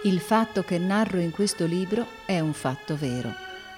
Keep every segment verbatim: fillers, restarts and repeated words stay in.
Il fatto che narro in questo libro è un fatto vero.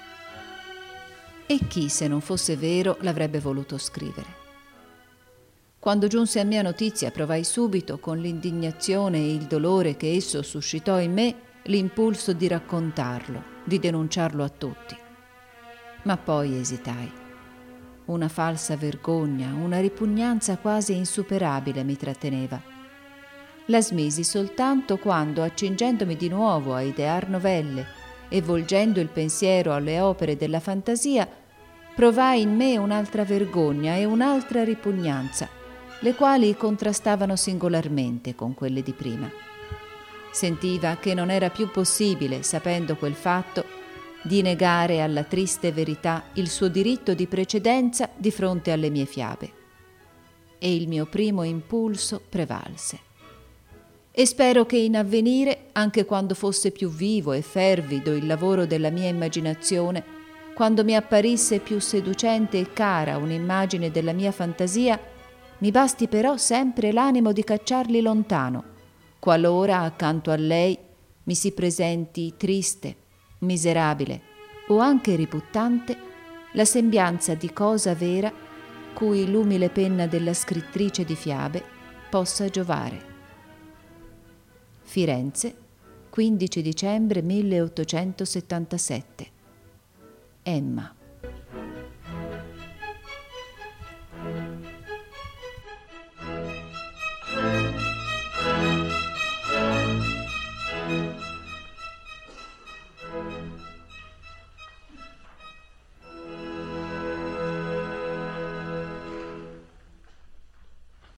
E chi, se non fosse vero, l'avrebbe voluto scrivere? Quando giunse a mia notizia, provai subito, con l'indignazione e il dolore che esso suscitò in me, l'impulso di raccontarlo, di denunciarlo a tutti. Ma poi esitai. Una falsa vergogna, una ripugnanza quasi insuperabile mi tratteneva. La smisi soltanto quando, accingendomi di nuovo a idear novelle e volgendo il pensiero alle opere della fantasia, provai in me un'altra vergogna e un'altra ripugnanza, le quali contrastavano singolarmente con quelle di prima. Sentiva che non era più possibile, sapendo quel fatto, di negare alla triste verità il suo diritto di precedenza di fronte alle mie fiabe. E il mio primo impulso prevalse. E spero che in avvenire, anche quando fosse più vivo e fervido il lavoro della mia immaginazione, quando mi apparisse più seducente e cara un'immagine della mia fantasia, mi basti però sempre l'animo di cacciarli lontano, qualora accanto a lei mi si presenti triste, miserabile o anche ributtante la sembianza di cosa vera cui l'umile penna della scrittrice di fiabe possa giovare. Firenze, quindici dicembre milleottocentosettantasette. Emma.